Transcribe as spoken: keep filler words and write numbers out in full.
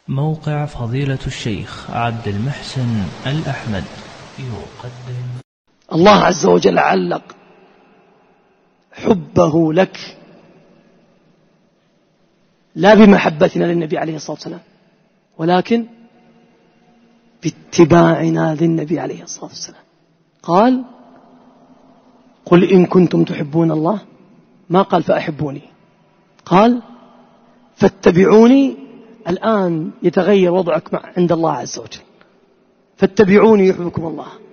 موقع فضيلة الشيخ عبد المحسن الأحمد يقدم. الله عز وجل علق حبه لك لا بمحبتنا للنبي عليه الصلاة والسلام، ولكن باتباعنا للنبي عليه الصلاة والسلام. قال: قل إن كنتم تحبون الله، ما قال فأحبوني، قال فاتبعوني. الآن يتغير وضعك عند الله عز وجل، فاتبعوني يحببكم الله.